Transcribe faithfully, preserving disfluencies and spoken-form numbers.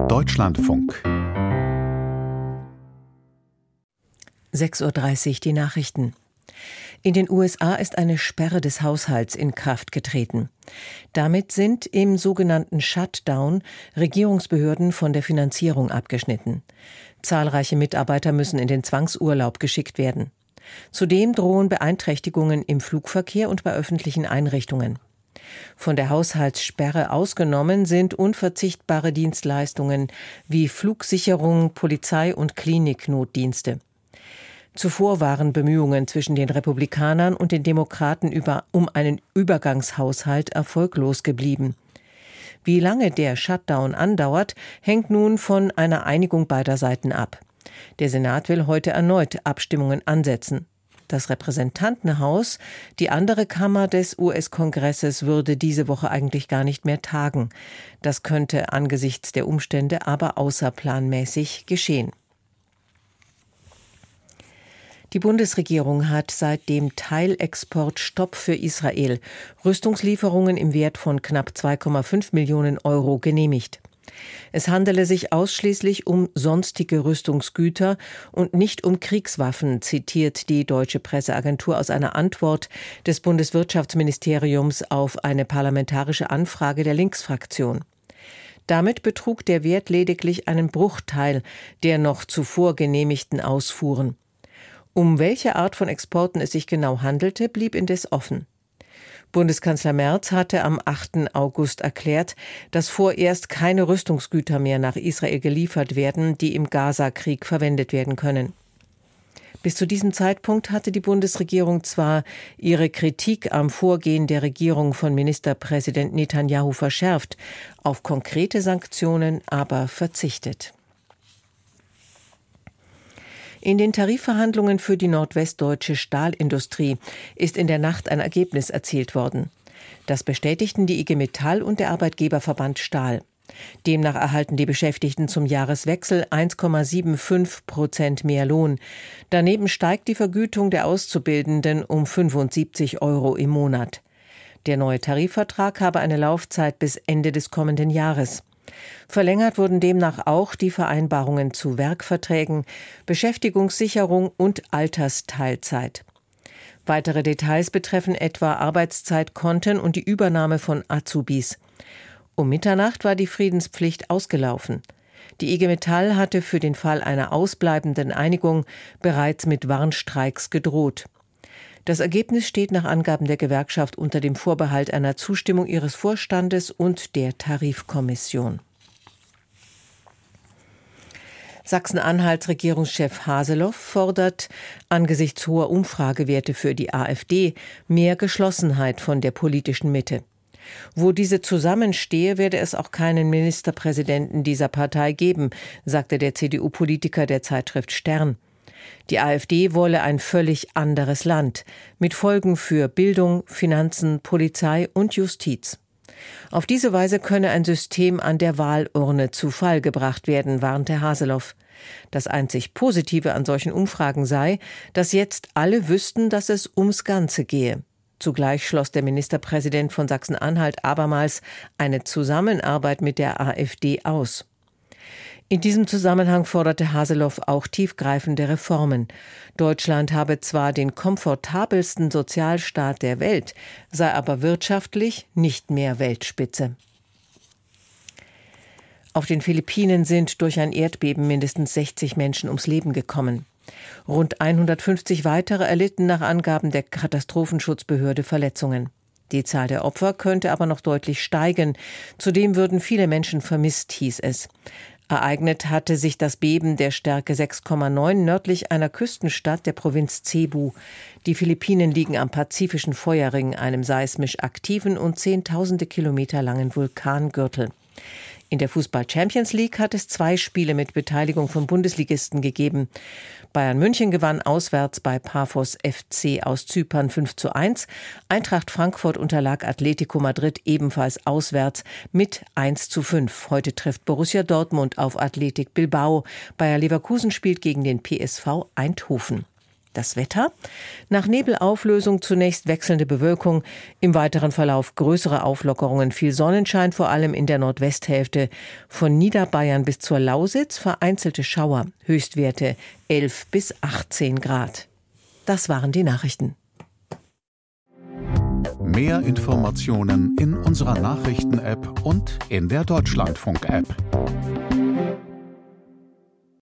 Deutschlandfunk. sechs Uhr dreißig, die Nachrichten. In den U S A ist eine Sperre des Haushalts in Kraft getreten. Damit sind im sogenannten Shutdown Regierungsbehörden von der Finanzierung abgeschnitten. Zahlreiche Mitarbeiter müssen in den Zwangsurlaub geschickt werden. Zudem drohen Beeinträchtigungen im Flugverkehr und bei öffentlichen Einrichtungen. Von der Haushaltssperre ausgenommen sind unverzichtbare Dienstleistungen wie Flugsicherung, Polizei und Kliniknotdienste. Zuvor waren Bemühungen zwischen den Republikanern und den Demokraten über, um einen Übergangshaushalt erfolglos geblieben. Wie lange der Shutdown andauert, hängt nun von einer Einigung beider Seiten ab. Der Senat will heute erneut Abstimmungen ansetzen. Das Repräsentantenhaus, die andere Kammer des U S-Kongresses, würde diese Woche eigentlich gar nicht mehr tagen. Das könnte angesichts der Umstände aber außerplanmäßig geschehen. Die Bundesregierung hat seit dem Teilexportstopp für Israel Rüstungslieferungen im Wert von knapp zwei Komma fünf Millionen Euro genehmigt. Es handele sich ausschließlich um sonstige Rüstungsgüter und nicht um Kriegswaffen, zitiert die deutsche Presseagentur aus einer Antwort des Bundeswirtschaftsministeriums auf eine parlamentarische Anfrage der Linksfraktion. Damit betrug der Wert lediglich einen Bruchteil der noch zuvor genehmigten Ausfuhren. Um welche Art von Exporten es sich genau handelte, blieb indes offen. Bundeskanzler Merz hatte am achten August erklärt, dass vorerst keine Rüstungsgüter mehr nach Israel geliefert werden, die im Gaza-Krieg verwendet werden können. Bis zu diesem Zeitpunkt hatte die Bundesregierung zwar ihre Kritik am Vorgehen der Regierung von Ministerpräsident Netanyahu verschärft, auf konkrete Sanktionen aber verzichtet. In den Tarifverhandlungen für die nordwestdeutsche Stahlindustrie ist in der Nacht ein Ergebnis erzielt worden. Das bestätigten die I G Metall und der Arbeitgeberverband Stahl. Demnach erhalten die Beschäftigten zum Jahreswechsel eins Komma fünfundsiebzig Prozent mehr Lohn. Daneben steigt die Vergütung der Auszubildenden um fünfundsiebzig Euro im Monat. Der neue Tarifvertrag habe eine Laufzeit bis Ende des kommenden Jahres. Verlängert wurden demnach auch die Vereinbarungen zu Werkverträgen, Beschäftigungssicherung und Altersteilzeit. Weitere Details betreffen etwa Arbeitszeitkonten und die Übernahme von Azubis. Um Mitternacht war die Friedenspflicht ausgelaufen. Die I G Metall hatte für den Fall einer ausbleibenden Einigung bereits mit Warnstreiks gedroht. Das Ergebnis steht nach Angaben der Gewerkschaft unter dem Vorbehalt einer Zustimmung ihres Vorstandes und der Tarifkommission. Sachsen-Anhalts Regierungschef Haseloff fordert angesichts hoher Umfragewerte für die AfD mehr Geschlossenheit von der politischen Mitte. Wo diese zusammenstehe, werde es auch keinen Ministerpräsidenten dieser Partei geben, sagte der C D U-Politiker der Zeitschrift Stern. Die AfD wolle ein völlig anderes Land, mit Folgen für Bildung, Finanzen, Polizei und Justiz. Auf diese Weise könne ein System an der Wahlurne zu Fall gebracht werden, warnte Haseloff. Das einzig Positive an solchen Umfragen sei, dass jetzt alle wüssten, dass es ums Ganze gehe. Zugleich schloss der Ministerpräsident von Sachsen-Anhalt abermals eine Zusammenarbeit mit der AfD aus. In diesem Zusammenhang forderte Haseloff auch tiefgreifende Reformen. Deutschland habe zwar den komfortabelsten Sozialstaat der Welt, sei aber wirtschaftlich nicht mehr Weltspitze. Auf den Philippinen sind durch ein Erdbeben mindestens sechzig Menschen ums Leben gekommen. Rund hundertfünfzig weitere erlitten nach Angaben der Katastrophenschutzbehörde Verletzungen. Die Zahl der Opfer könnte aber noch deutlich steigen. Zudem würden viele Menschen vermisst, hieß es. Ereignet hatte sich das Beben der Stärke sechs Komma neun nördlich einer Küstenstadt der Provinz Cebu. Die Philippinen liegen am Pazifischen Feuerring, einem seismisch aktiven und zehntausende Kilometer langen Vulkangürtel. In der Fußball-Champions League hat es zwei Spiele mit Beteiligung von Bundesligisten gegeben. Bayern München gewann auswärts bei Paphos F C aus Zypern fünf zu eins. Eintracht Frankfurt unterlag Atletico Madrid ebenfalls auswärts mit eins zu fünf. Heute trifft Borussia Dortmund auf Athletic Bilbao. Bayer Leverkusen spielt gegen den P S V Eindhoven. Das Wetter? Nach Nebelauflösung zunächst wechselnde Bewölkung, im weiteren Verlauf größere Auflockerungen, viel Sonnenschein, vor allem in der Nordwesthälfte. Von Niederbayern bis zur Lausitz vereinzelte Schauer, Höchstwerte elf bis achtzehn Grad. Das waren die Nachrichten. Mehr Informationen in unserer Nachrichten-App und in der Deutschlandfunk-App.